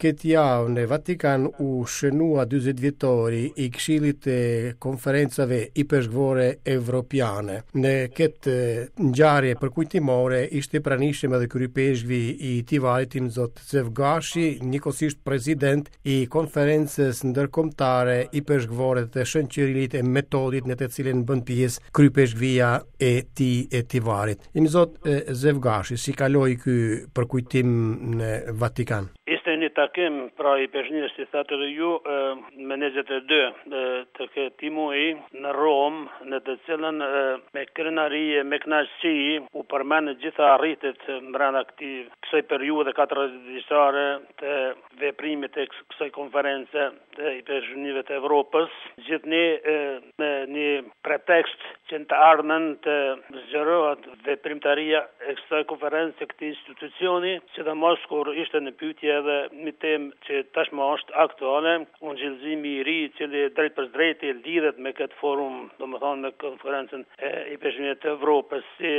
Këtë javë në Vatikan u shënua 40 vjetori i Këshillit të konferencave i peshkvore evropiane. Në këtë ngjarje përkujtimore ishte pranishëm edhe kryepeshkvi i Tivarit zot Zevgashi, njëkohësisht president i konferencës ndërkombëtare i peshkvore të Shënqërilit e Metodit, në të cilën bën pjesë kryepeshkvia e Tivarit. Zot Zevgashi, si kaloi ky përkujtim në Vatikan? Ishte një takim pra i peshqinjes, si thatë edhe ju, me 22 të këtij muaji në Rom, në të cilën me krenarie, me kënaqësi u përmendën gjitha arritjet brenda kësaj periudhe 40 vjeçare të veprimit të kësaj konference të i peshqinjve të Evropës, gjithnjë me një pretekst që të ardhmen të zgjerohet veprimtaria e kësaj konference, këtij institucioni, sidomos kur ishte në pyetje edhe një temë që tashmë është aktuale, ungjillëzimi i ri, i cili drejt për drejt lidhet me këtë forum, domethënë me konferencën i peshqinjve të Evropës, si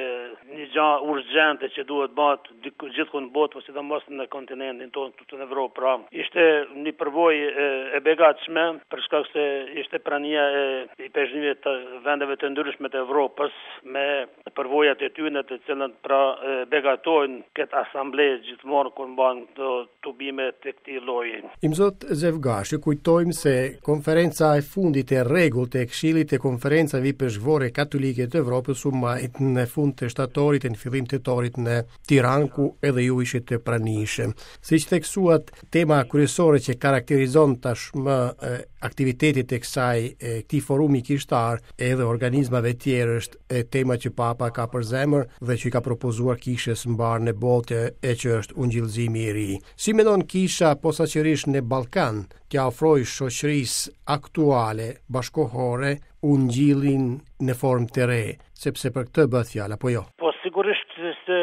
një gjë urgjente që duhet bëhet gjithku në botë, sidomos në kontinentin tonë këtu në Evropë. Pra, ishte një përvojë e begatshme, për shkak se ishte prania i peshqinjve të vendeve të ndryshme të Evropës, me përvojat e tyre të cilën pra begatojnë këtë asamble gjithmonë kur mban tubime të këtij lloji. Zot Zevgashi, kujtojmë se konferenca e fundit e rregullt e Këshillit të konferencave peshkvore katolike të Evropës u mbajt në fund të shtatorit e në fillim të torit në Tiranë, ku edhe ju ishit të pranishëm. Siç theksuat, tema kryesore që karakterizon tashmë aktivitetit e këtij forumi kishtar edhe organizmave tjerë është tema që Papa ka për zemër dhe që ka propozuar kishës mbar në botë, e që është ungjillëzimi i ri. Si mendon kisha posaçërisht në Ballkan t'ia ofrojë shoqërisë aktuale bashkohore ungjillin në formë të re, sepse për këtë bëhet fjalë apo jo? Po sigurisht se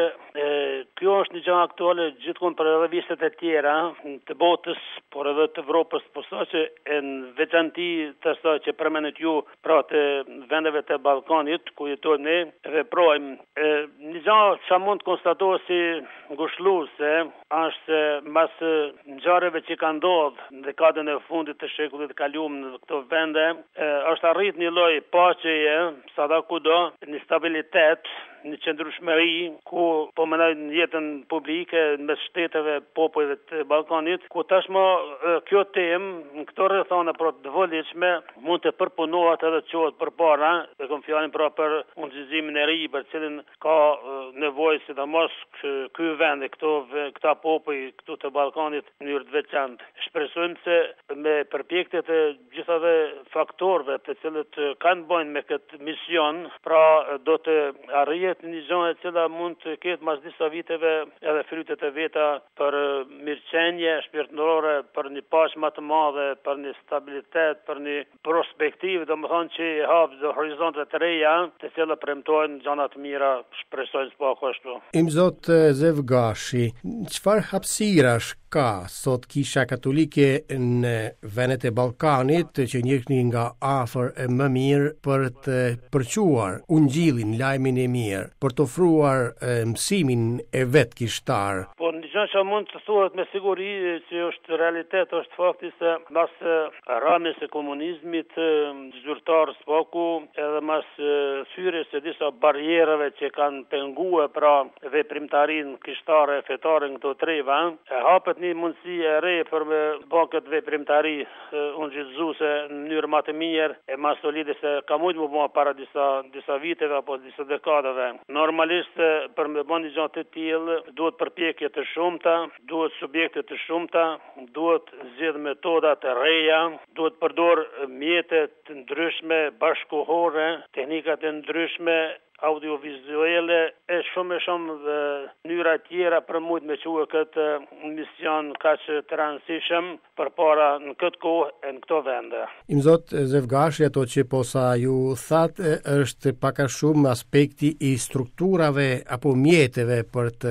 kjo është një gjë aktuale gjithmonë për edhe vizet e tjera të botës, por edhe të Evropës, po sa që në veçanti të asaj që përmendet ju, pra të vendeve të Ballkanit ku jetojmë ne, veprojmë. Një gjë që mund të konstatohet si ngushëlluese është mbas ngjarjeve që kanë ndodhur në dekadën e fundit të shekullit të kaluar në këto vende, është arrit një lloj paqeje, sadakudo, një stabilitet, një qëndrueshmëri ku po mendojnë jetën publike mes shteteve, popujve të Ballkanit, ku tashmë kjo temë në këto rrethana për të volitshme mund të përpunohet edhe të qohet përpara, dhe kam fjalën pra për ungjillizimin e ri, për cilin ka nevojë sidomos ky vend, këta popull këtu të Ballkanit në mënyrë të veçantë. Shpresojmë se me përpjekjet e gjithave faktorëve të cilët kanë bënë me këtë mision, pra do të arrijë një gjë e cila mund të ketë mas disa viteve edhe frytet e veta për mirëqenie shpirtërore, për një paqe më të madhe, për një stabilitet, për një perspektivë, domethënë që hap horizonte të reja, të cilat premtojnë gjëra të mira, shpresojmë së paku ashtu. Zot Zevgashi, çfarë hapësirash ka sot kisha katolike në vendet e Ballkanit që njihni nga afër e më mirë për të përquar ungjillin, lajmin e mirë, për të ofruar mësimin e vet kishtar? Po një gjë që mund të thuhet me siguri që është realitet, është fakti se mas rrëmjes së komunizmit zyrtar spaku, edhe mas thyrjes së disa barrierave që kanë penguar pra veprimtarinë kishtare fetare në këto treva, hapet një mundësi e re për me bë këtë veprimtari ungjillëzuese në mënyrë më të mirë e më solide se ka mujtë më bë para disa viteve apo disa dekadave. Normalisht për me bën një gjë të tillë duhet përpjekje të shumta, duhet subjekte të shumta, duhet zgjedh metoda të reja, duhet përdor mjete të ndryshme bashkëkohore, teknika të ndryshme audiovizuale e shumë mënyra tjera për mund me quë këtë mision kaq të rëndësishëm përpara në këtë kohë e në këto vende. Zot Zevgashi, ato që posa ju thatë është pak a shumë aspekti i strukturave apo mjeteve për të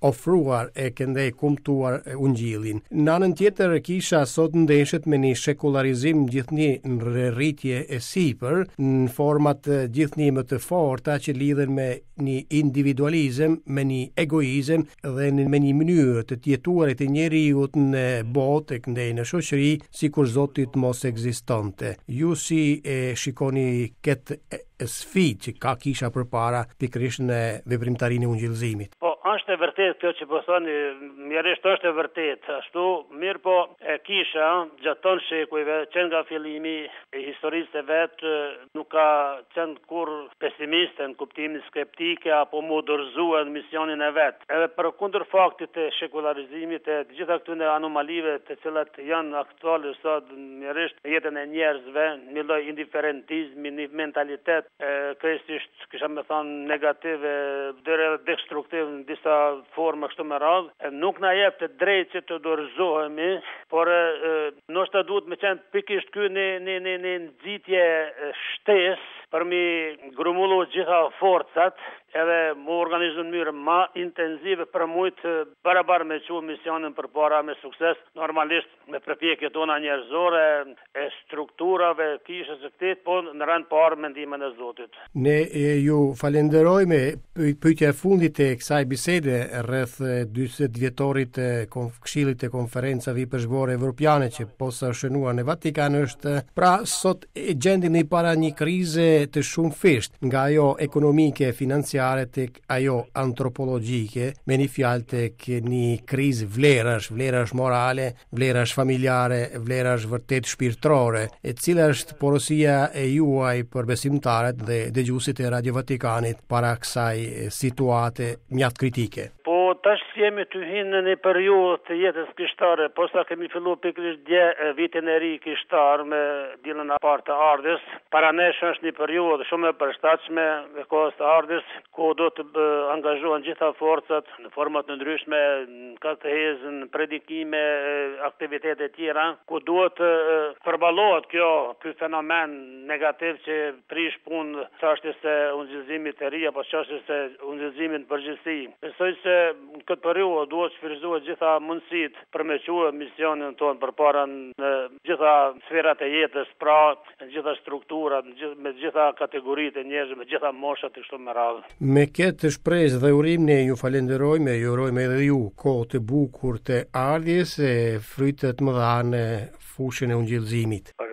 ofruar e këndej kumtuar ungjillin. Në anën tjetër, kisha sot ndeshet me një sekularizim gjithnjë në rritje e sipër, në format gjithnjë më të forta që lidhen me një individualizëm, me një egoizëm dhe me një mënyrë të jetuarit të njeriut në botë e këndej në shoqëri, sikur Zotit mos ekzistonte. Ju si e shikoni këtë sfidë që ka kisha përpara pikërisht në veprimtarinë e ungjillëzimit? Po, është e vërtet kjo që po thoni, mjerisht është e vërtet. Ashtu, mirë po e kisha gjaton shekujve, që nga fillimi e historisë e vetë, nuk ka qenë kur pesimiste në kuptimin skeptike apo mu dorëzuar në misionin e vetë. Edhe për kundër faktit të sekularizimit e gjitha këtyre anomalive të cilat janë aktuale sot mjerisht në jetën e njerëzve, një lloj indiferentizmi, një mentalitet krejtësisht kisha me thonë negative, deri destruktiv në disa forma kështu me radhë, nuk na jep të drejtë që të dorëzohemi, por ndoshta duhet me qenë pikërisht ky në nxitje shtesë për mi grumullu gjitha forcat edhe më organizu në mënyrë ma intenzive për mujtë barabar me që misionin për para me sukses, normalisht me përpjekje tona njerëzore, e strukturave, kishës e këtit, po në rënd parë mendimin e Zotit. Ne ju falenderojme pyetja e fundit e kësaj bisede rreth 40 vjetorit Këshillit e Konferencave Vipërzbore Evropiane që posa shënuar në Vatikan është, pra sot e gjendemi para një krize të shumë fisht, nga ajo ekonomike, financiare tek ajo antropologjike, me një fjalë tek një krizë vlerash morale, vlerash familjare, vlerash vërtet shpirtërore, e cila është porosia e juaj për besimtarët dhe dëgjuesit e Radio Vatikanit para kësaj situate mjaft kritike. Tash jemi të hinë në një periudhë të jetës kishtare, posa kemi fillu pikërisht dje vitin e ri kishtar me dilën e parë të ardhjes. Para nesh është një periudhë shumë e përshtatshme e kohës të ardhjes, ku do të angazhohen gjitha forcat në format të ndryshme, në katehezën, predikime, aktivitete tjera, ku duhet të përballohet ky fenomen negativ që prish punë çështjes së ungjillëzimit të ri apo çështjes së ungjillëzimit në përgjithësi. Besoj se në këtë periudhë duhet të shfrytëzohet gjitha mundësitë për me quë misionin tonë përpara në gjitha sferat e jetës, pra në gjitha strukturat, me gjitha kategoritë e njerëzve, me gjitha moshat e kështu me radhë. Me këtë shpresë dhe urim ne ju falenderojmë, ju urojmë edhe ju kohë të bukur të ardhjes e frytet më dha në fushën e ungjillëzimit.